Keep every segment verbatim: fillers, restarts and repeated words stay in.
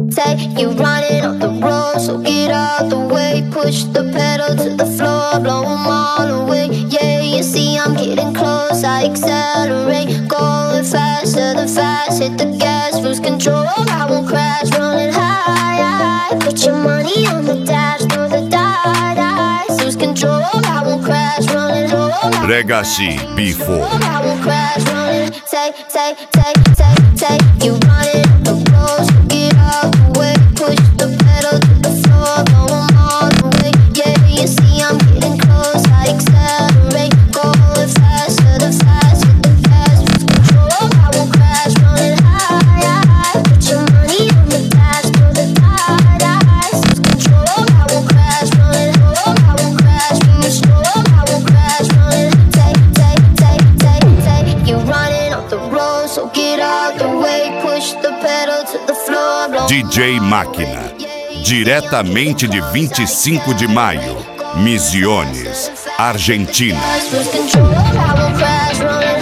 Say you're running off the road, so get out the way. Push the pedal to the floor, blow them all away. Yeah, you see I'm getting close, I accelerate. Going faster than fast, hit the gas, lose control. I won't crash, running high, high. Put your money on the dash, throw the die, die. Lose control, I won't crash, running low. Legacy B four. I won't crash, running. Say, say, say, say, say, you running off the road, so get out the way. Push the pedal to the floor, blow them all the way. Yeah, you see I'm getting close, I accelerate. Going faster than fast, hit the gas, lose control. I won't crash, running high, high. Put your money on the dash, throw the die, die. Lose control, I won't crash, running low. I won't crash, lose slow. I won't crash, running. Say, say, say, say, say, you running off the road, so get out the way. Push the pedal to the floor, blow. D J Máquina, diretamente de vinte e cinco de maio, Misiones, Argentina. Lose control, I won't crash, running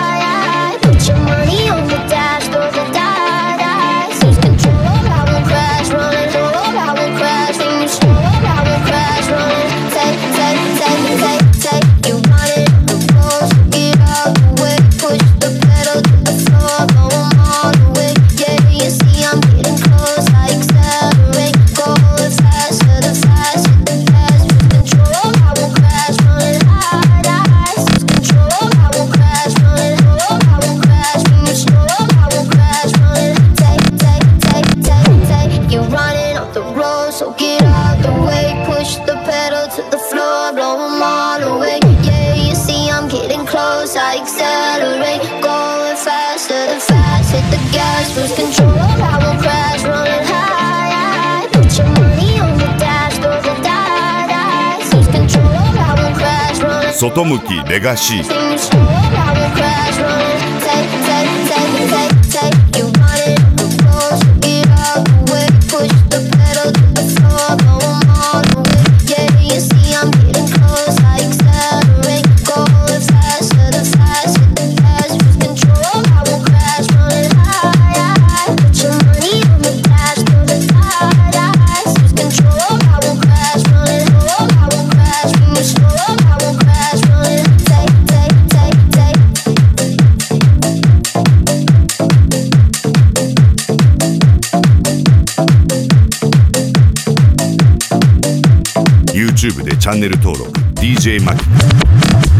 high, high. Put your money on the dash, throw the die, die. Lose control, I won't crash, running low. I won't crash, lose slow. I won't crash, running. Say, say, say, say, say, you running off the road, so get out the way. Push the pedal to the floor, blow them all the way. Yeah, you see I'm getting close, I accelerate. Going faster than fast, hit the gas, lose control. I won't crash, running high, high. Lose control, I won't crash, running low. I won't crash, lose slow. I won't crash, running. Say, say, say, say, say, you running off the road, so get out the way. Push the pedal to the floor, blow them all away. Yeah, you see I'm getting close, I accelerate. Going faster than fast, hit the gas, lose control. I won't crash, running high, high. Put your money on the dash, throw the die, die. Lose control, I won't crash, running. 外向きレガシー Lose slow, I won't crash, running. Say, say, say, say, say, you running off the road, so get out the way. Push the pedal to the floor, blow them all the way. Yeah, you see I'm getting close, I accelerate. Going faster than fast, hit the gas, lose control. I won't crash, running high, high. Put your money on the dash, throw the die, die. Lose control, I won't crash, running low. I won't crash, lose slow. I won't crash, running. Say, say, say, say. YouTube でチャンネル登録 ディージェー マキナ